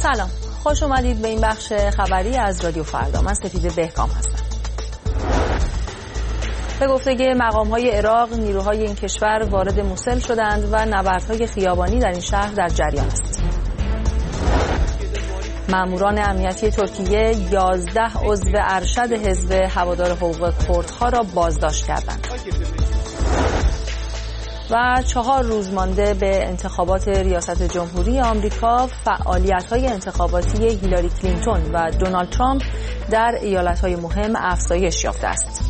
سلام، خوش اومدید به این بخش خبری از رادیو فردا. من سفیده بهکام هستم. به گفته مقام‌های عراق، نیروهای این کشور وارد موسل شدند و نبردهای خیابانی در این شهر در جریان است. ماموران امنیتی ترکیه 11 عضو ارشد حزب هوادار حقوق کردها را بازداشت کردند. و 4 روز مانده به انتخابات ریاست جمهوری آمریکا، فعالیت‌های انتخاباتی هیلاری کلینتون و دونالد ترامپ در ایالت‌های مهم افزایش یافته است.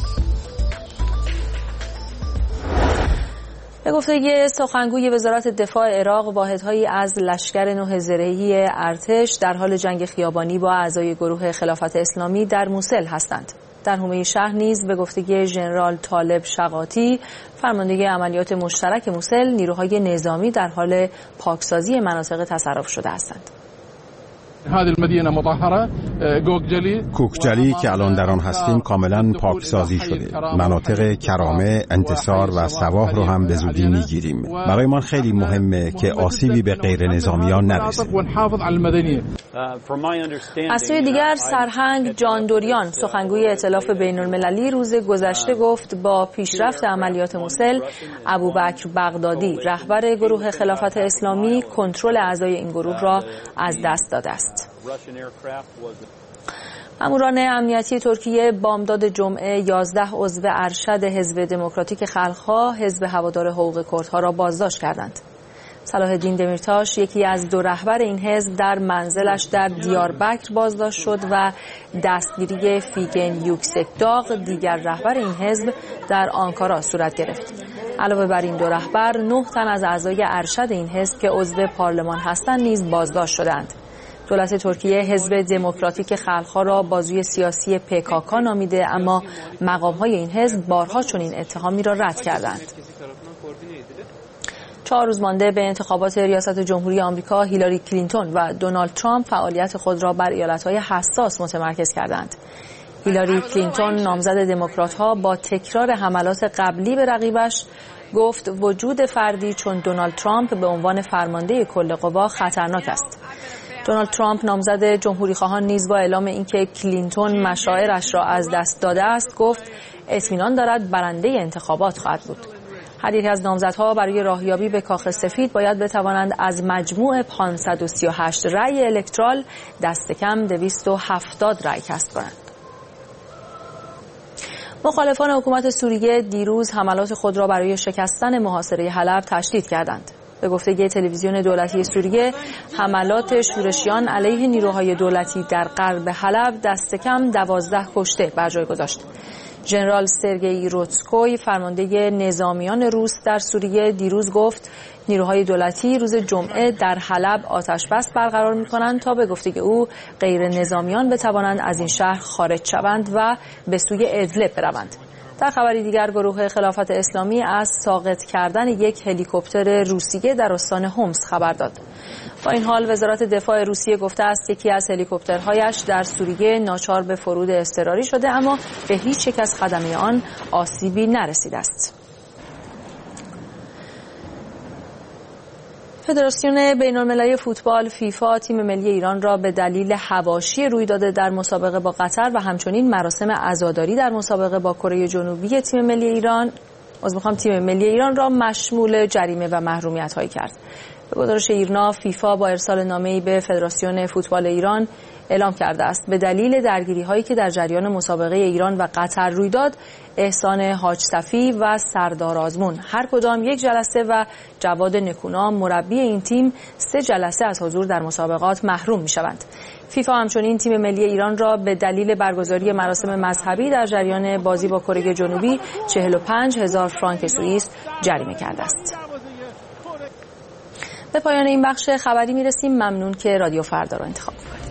به گفته سخنگوی وزارت دفاع عراق، واحدهایی از لشکر 9 زرهی ارتش در حال جنگ خیابانی با اعضای گروه خلافت اسلامی در موسل هستند. در حومه شهر نیز به گفته ژنرال طالب شقاطی، فرمانده عملیات مشترک موسل، نیروهای نظامی در حال پاکسازی مناطق تصرف شده هستند. کوکجلی که الان در آن هستیم کاملا پاکسازی شده. مناطق کرامه، انتصار و سواح رو هم به زودی میگیریم. برای ما خیلی مهمه که آسیبی به غیر نظامیان نرسه. از سوی دیگر، سرهنگ جان دوریان، سخنگوی ائتلاف بین المللی، روز گذشته گفت با پیشرفت عملیات موسل، ابوبکر بغدادی، رهبر گروه خلافت اسلامی، کنترل اعضای این گروه را از دست داده است. ماموران امنیتی ترکیه بامداد جمعه 11 عضو ارشد حزب دموکراتیک خلق‌ها، حزب هوادار حقوق کردها را بازداشت کردند. صلاح الدین دمیرتاش، یکی از 2 رهبر این حزب، در منزلش در دیاربکر بازداشت شد و دستگیری فیگن یوکسکداغ، دیگر رهبر این حزب، در آنکارا صورت گرفت. علاوه بر این 2 رهبر، 9 تن از اعضای ارشد این حزب که عضو پارلمان هستند نیز بازداشت شدند. دولت ترکیه حزب دموکراتیک خلق‌ها را بازوی سیاسی PKK نامیده، اما مقام‌های این حزب بارها چنین اتهامی را رد کردند. 4 روز مانده به انتخابات ریاست جمهوری آمریکا، هیلاری کلینتون و دونالد ترامپ فعالیت خود را بر ایالت‌های حساس متمرکز کردند. هیلاری کلینتون، نامزد دموکرات‌ها، با تکرار حملات قبلی به رقیبش گفت وجود فردی چون دونالد ترامپ به عنوان فرمانده کل قوا خطرناک است. دونالد ترامپ، نامزد جمهوری‌خواهان، نیز با اعلام اینکه کلینتون مشاعرش را از دست داده است، گفت اطمینان دارد برنده انتخابات خواهد بود. هر یک از نامزدها برای راهیابی به کاخ سفید باید بتوانند از مجموع 538 رأی الکترال دست کم 270 رأی کسب کنند. مخالفان حکومت سوریه دیروز حملات خود را برای شکستن محاصره حلب تشدید کردند. به گفته تلویزیون دولتی سوریه، حملات شورشیان علیه نیروهای دولتی در غرب حلب دست کم 12 کشته بر جای گذاشت. ژنرال سرگئی روتسکوی، فرمانده نظامیان روس در سوریه، دیروز گفت نیروهای دولتی روز جمعه در حلب آتش بس برقرار می‌کنند تا به گفته او غیر نظامیان بتوانند از این شهر خارج شوند و به سوی ادلب بروند. در خبری دیگر، گروه خلافت اسلامی از ساقط کردن یک هلیکوپتر روسیه در استان هومس خبر داد. با این حال، وزارت دفاع روسیه گفته است یکی از هلیکوپترهایش در سوریه ناچار به فرود اضطراری شده، اما به هیچ یک از خدمه آن آسیبی نرسیده است. فدراسیون بین‌المللی فوتبال فیفا تیم ملی ایران را به دلیل حواشی رویداد در مسابقه با قطر و همچنین مراسم عزاداری در مسابقه با کره جنوبی تیم ملی ایران را مشمول جریمه و محرومیت‌هایی کرد. به گزارش ایرنا، فیفا با ارسال نامه‌ای به فدراسیون فوتبال ایران اعلام کرده است به دلیل درگیری‌هایی که در جریان مسابقه ایران و قطر روی داد، احسان حاج صفی و سردار آزمون هر کدام 1 جلسه و جواد نکونام مربی این تیم 3 جلسه از حضور در مسابقات محروم می‌شوند. فیفا همچنین تیم ملی ایران را به دلیل برگزاری مراسم مذهبی در جریان بازی با کره جنوبی 45,000 فرانک سوئیس جریمه کرده است. به پایان این بخش خبری می‌رسیم. ممنون که رادیو فردا را انتخاب کردید.